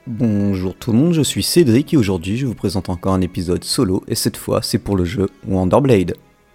Bonjour tout le monde, je suis Cédric et aujourd'hui je vous présente encore un épisode solo et cette fois c'est pour le jeu Wonderblade.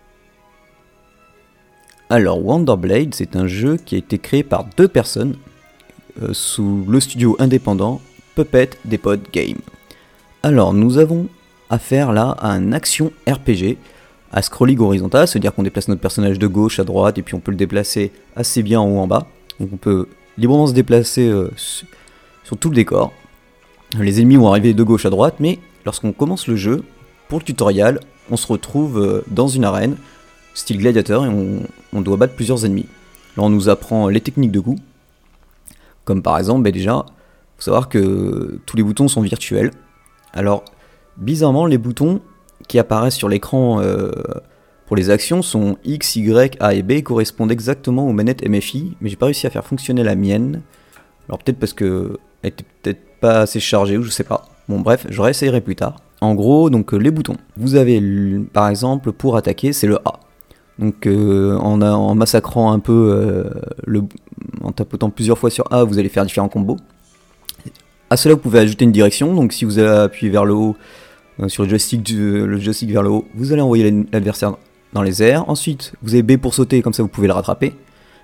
Alors Wonderblade c'est un jeu qui a été créé par deux personnes sous le studio indépendant Puppet Depot Game. Alors nous avons affaire là à un action RPG à scrolling horizontal, c'est-à-dire qu'on déplace notre personnage de gauche à droite et puis on peut le déplacer assez bien en haut en bas. Donc on peut librement se déplacer sur tout le décor. Les ennemis vont arriver de gauche à droite, mais lorsqu'on commence le jeu, pour le tutoriel, on se retrouve dans une arène, style gladiateur, et on doit battre plusieurs ennemis. Là on nous apprend les techniques de coup, comme par exemple, déjà, faut savoir que tous les boutons sont virtuels. Alors, bizarrement, les boutons qui apparaissent sur l'écran pour les actions sont X, Y, A et B, et correspondent exactement aux manettes MFI, mais j'ai pas réussi à faire fonctionner la mienne. Alors peut-être parce que elle était peut-être pas assez chargée ou je sais pas. Bon bref, je réessayerai plus tard. En gros, donc les boutons. Vous avez par exemple pour attaquer, c'est le A. Donc en massacrant un peu, en tapotant plusieurs fois sur A, vous allez faire différents combos. À cela, vous pouvez ajouter une direction. Donc si vous appuyez vers le haut, sur le joystick vers le haut, vous allez envoyer l'adversaire dans les airs. Ensuite, vous avez B pour sauter, comme ça vous pouvez le rattraper.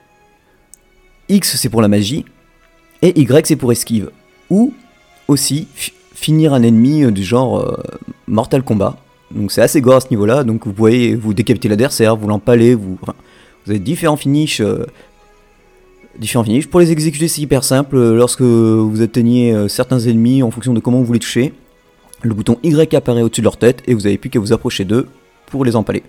X c'est pour la magie. Et Y c'est pour esquive. Ou aussi finir un ennemi du genre Mortal Kombat. Donc c'est assez gore à ce niveau-là. Donc vous pouvez vous décapiter l'adversaire, vous l'empaler, vous avez différents finishes. Pour les exécuter c'est hyper simple. Lorsque vous atteignez certains ennemis en fonction de comment vous voulez toucher, le bouton Y apparaît au-dessus de leur tête et vous n'avez plus qu'à vous approcher d'eux pour les empaler.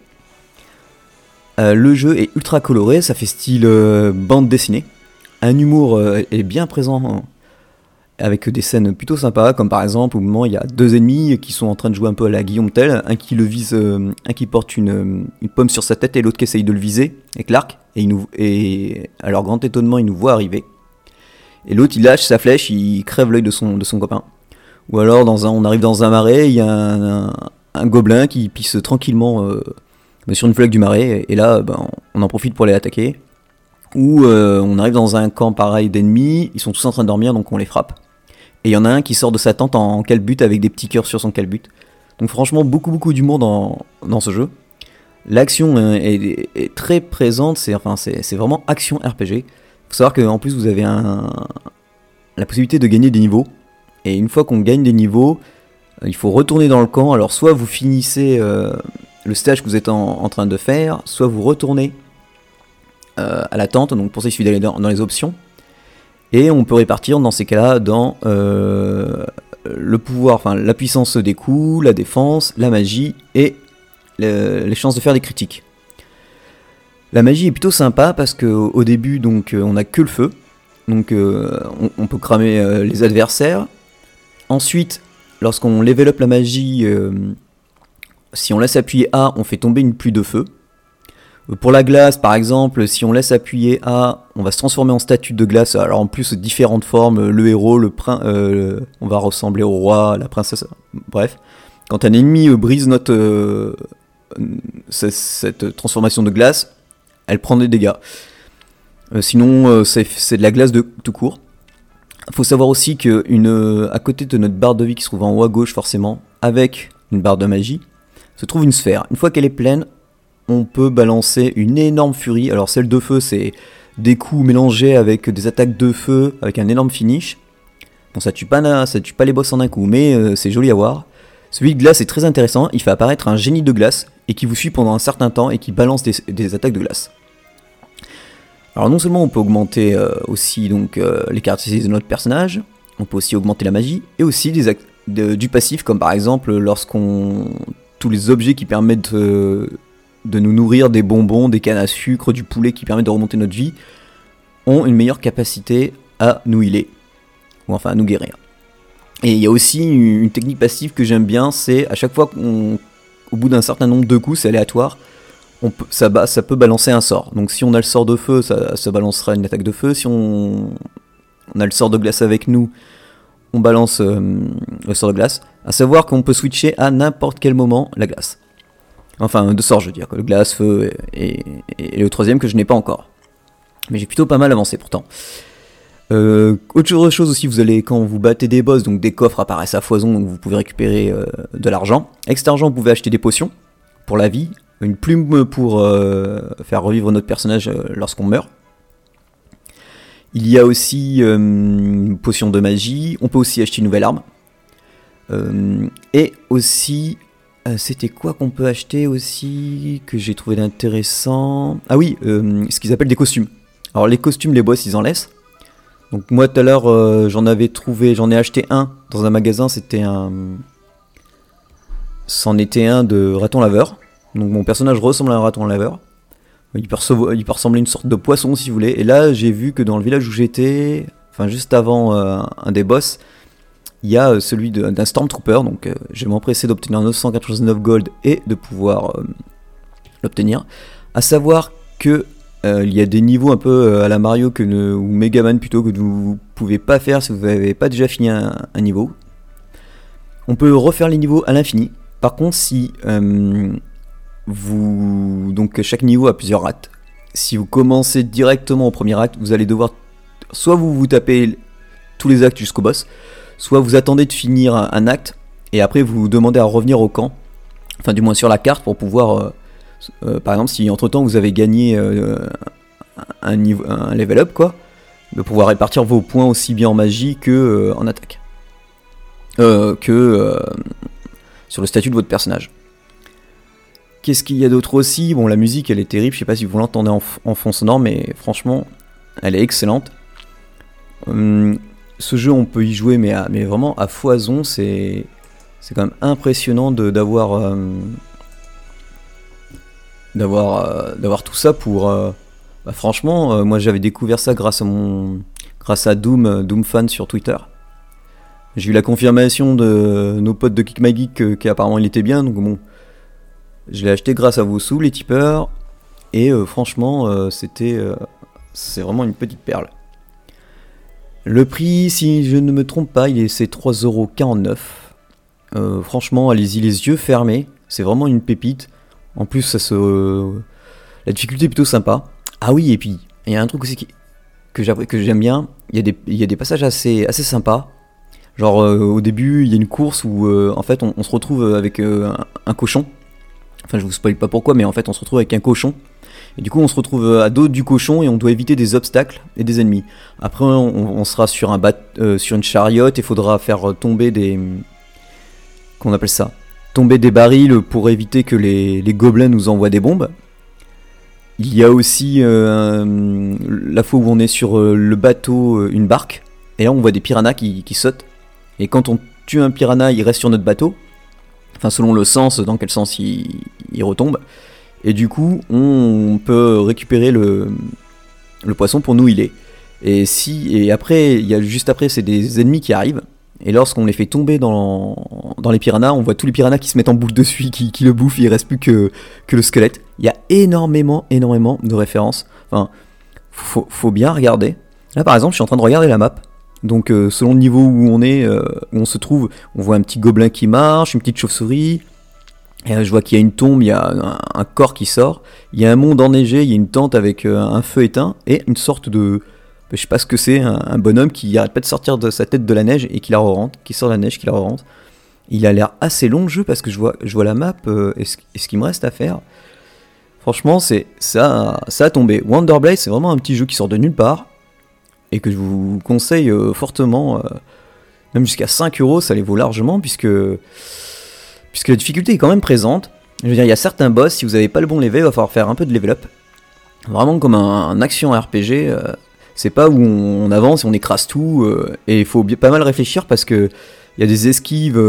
Le jeu est ultra coloré, ça fait style bande dessinée. Un humour est bien présent avec des scènes plutôt sympas, comme par exemple au moment il y a deux ennemis qui sont en train de jouer un peu à la Guillaume Tell, un qui le vise, un qui porte une pomme sur sa tête et l'autre qui essaye de le viser avec l'arc, et à leur grand étonnement il nous voit arriver. Et l'autre il lâche sa flèche, il crève l'œil de son copain. Ou alors on arrive dans un marais, il y a un gobelin qui pisse tranquillement sur une flaque du marais, et là on en profite pour les attaquer. Ou on arrive dans un camp pareil d'ennemis, ils sont tous en train de dormir donc on les frappe. Et il y en a un qui sort de sa tente en calbut avec des petits cœurs sur son calbut. Donc franchement beaucoup d'humour dans ce jeu. L'action est très présente, c'est vraiment action RPG. Faut savoir qu'en plus vous avez la possibilité de gagner des niveaux. Et une fois qu'on gagne des niveaux, il faut retourner dans le camp. Alors soit vous finissez le stage que vous êtes en train de faire, soit vous retournez à la tente, donc pour ça il suffit d'aller dans les options et on peut répartir dans ces cas-là dans le pouvoir, la puissance des coups, la défense, la magie et les chances de faire des critiques. La magie est plutôt sympa parce que au début donc on a que le feu, donc on peut cramer les adversaires. Ensuite, lorsqu'on level up la magie, si on laisse appuyer A, on fait tomber une pluie de feu. Pour la glace, par exemple, si on laisse appuyer A, on va se transformer en statue de glace. Alors en plus, différentes formes, le héros, on va ressembler au roi, la princesse, bref. Quand un ennemi brise cette transformation de glace, elle prend des dégâts. Sinon, c'est de la glace tout court. Il faut savoir aussi qu'à côté de notre barre de vie qui se trouve en haut à gauche forcément, avec une barre de magie, se trouve une sphère. Une fois qu'elle est pleine, on peut balancer une énorme furie. Alors celle de feu c'est des coups mélangés avec des attaques de feu avec un énorme finish. Bon ça tue pas les boss en un coup mais c'est joli à voir. Celui de glace est très intéressant, il fait apparaître un génie de glace et qui vous suit pendant un certain temps et qui balance des attaques de glace. Alors non seulement on peut augmenter aussi donc les caractéristiques de notre personnage, on peut aussi augmenter la magie et aussi du passif comme par exemple tous les objets qui permettent de nous nourrir, des bonbons, des cannes à sucre, du poulet qui permet de remonter notre vie, ont une meilleure capacité à nous healer, ou enfin à nous guérir. Et il y a aussi une technique passive que j'aime bien, c'est à chaque fois au bout d'un certain nombre de coups, c'est aléatoire, ça peut balancer un sort. Donc si on a le sort de feu, ça balancera une attaque de feu, si on a le sort de glace avec nous, on balance le sort de glace, à savoir qu'on peut switcher à n'importe quel moment la glace. Enfin, deux sorts, je veux dire, le glace, feu et le troisième que je n'ai pas encore. Mais j'ai plutôt pas mal avancé pourtant. Autre chose aussi, vous allez, quand vous battez des boss, donc des coffres apparaissent à foison, donc vous pouvez récupérer de l'argent. Avec cet argent, vous pouvez acheter des potions pour la vie, une plume pour faire revivre notre personnage lorsqu'on meurt. Il y a aussi une potion de magie, on peut aussi acheter une nouvelle arme. Et aussi, c'était quoi qu'on peut acheter aussi, que j'ai trouvé d'intéressant. Ah oui, ce qu'ils appellent des costumes. Alors les costumes, les boss, ils en laissent. Donc moi tout à l'heure, j'en ai acheté un dans un magasin, c'en était un de raton laveur. Donc mon personnage ressemble à un raton laveur. Il peut ressembler à une sorte de poisson si vous voulez. Et là j'ai vu que dans le village où j'étais, enfin juste avant un des boss, il y a celui d'un Stormtrooper. Donc je vais m'empresser d'obtenir 999 gold et de pouvoir l'obtenir. À savoir que il y a des niveaux un peu à la Mario ou Megaman plutôt, que vous pouvez pas faire si vous n'avez pas déjà fini un niveau. On peut refaire les niveaux à l'infini. Par contre, si donc chaque niveau a plusieurs actes. Si vous commencez directement au premier acte, vous allez devoir soit vous tapez tous les actes jusqu'au boss, soit vous attendez de finir un acte et après vous demandez à revenir au camp, enfin du moins sur la carte, pour pouvoir par exemple si entre temps vous avez gagné un level up quoi, de pouvoir répartir vos points aussi bien en magie que en attaque, sur le statut de votre personnage. Qu'est-ce qu'il y a d'autre aussi? Bon, la musique elle est terrible, je sais pas si vous l'entendez en fond sonore, mais franchement elle est excellente. Ce jeu on peut y jouer mais vraiment à foison, c'est quand même impressionnant d'avoir tout ça pour franchement moi j'avais découvert ça grâce à Doom Fan sur Twitter. J'ai eu la confirmation de nos potes de Kick My Geek qu'apparemment il était bien, donc bon, je l'ai acheté grâce à vous sous les tipeurs et franchement c'est vraiment une petite perle. Le prix, si je ne me trompe pas, c'est 3,49€. Franchement, allez-y les yeux fermés, c'est vraiment une pépite. En plus, la difficulté est plutôt sympa. Ah oui, et puis, il y a un truc aussi que j'aime bien, il y a des passages assez sympas. Genre, au début, il y a une course où, en fait, on se retrouve avec un cochon. Enfin, je vous spoil pas pourquoi, mais en fait, on se retrouve avec un cochon. Et du coup, on se retrouve à dos du cochon et on doit éviter des obstacles et des ennemis. Après, on sera sur une chariote et il faudra faire tomber qu'on appelle ça, tomber des barils pour éviter que les gobelins nous envoient des bombes. Il y a aussi la fois où on est sur le bateau, une barque, et là on voit des piranhas qui sautent. Et quand on tue un piranha, il reste sur notre bateau. Enfin, selon le sens, dans quel sens il retombe. Et du coup, on peut récupérer le poisson pour nous healer. Et après, juste après, c'est des ennemis qui arrivent. Et lorsqu'on les fait tomber dans les piranhas, on voit tous les piranhas qui se mettent en boule dessus, qui le bouffent, il reste plus que le squelette. Il y a énormément de références. Enfin, faut bien regarder. Là, par exemple, je suis en train de regarder la map. Donc, selon le niveau où on est, où on se trouve, on voit un petit gobelin qui marche, une petite chauve-souris. Et je vois qu'il y a une tombe, il y a un corps qui sort. Il y a un monde enneigé, il y a une tente avec un feu éteint et une sorte de... Je sais pas ce que c'est, un bonhomme qui arrête pas de sortir de sa tête de la neige et qui la re-rentre, qui sort de la neige, qui la re-rentre. Il a l'air assez long le jeu parce que je vois la map et ce qu'il me reste à faire. Franchement, ça a tombé. Wonder Blaze, c'est vraiment un petit jeu qui sort de nulle part et que je vous conseille fortement. Même jusqu'à 5€, ça les vaut largement puisque la difficulté est quand même présente. Je veux dire, il y a certains boss, si vous n'avez pas le bon level, il va falloir faire un peu de level up. Vraiment comme un action RPG. C'est pas où on avance et on écrase tout, et il faut pas mal réfléchir parce que il y a des esquives,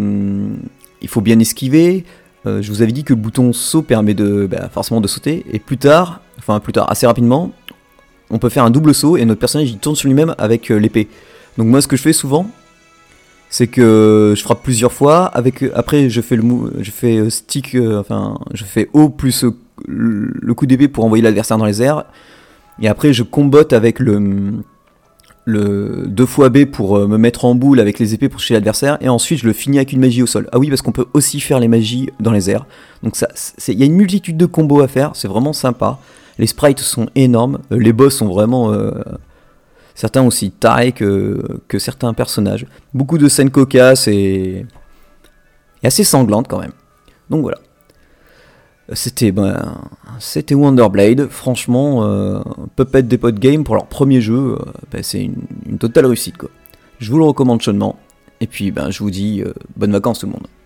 il faut bien esquiver. Je vous avais dit que le bouton saut permet forcément de sauter, et plus tard, assez rapidement, on peut faire un double saut et notre personnage il tourne sur lui-même avec l'épée. Donc moi ce que je fais souvent, c'est que je frappe plusieurs fois, après je fais stick, je fais O plus le coup d'épée pour envoyer l'adversaire dans les airs. Et après je combotte avec le 2 fois B pour me mettre en boule avec les épées pour toucher l'adversaire. Et ensuite je le finis avec une magie au sol. Ah oui, parce qu'on peut aussi faire les magies dans les airs. Donc il y a une multitude de combos à faire, c'est vraiment sympa. Les sprites sont énormes, les boss sont vraiment... certains aussi tarés que certains personnages. Beaucoup de scènes cocasses et assez sanglantes quand même. Donc voilà. C'était Wonderblade. Franchement, Puppet Depot Game pour leur premier jeu, c'est une totale réussite quoi. Je vous le recommande chaudement. Et puis je vous dis bonnes vacances tout le monde.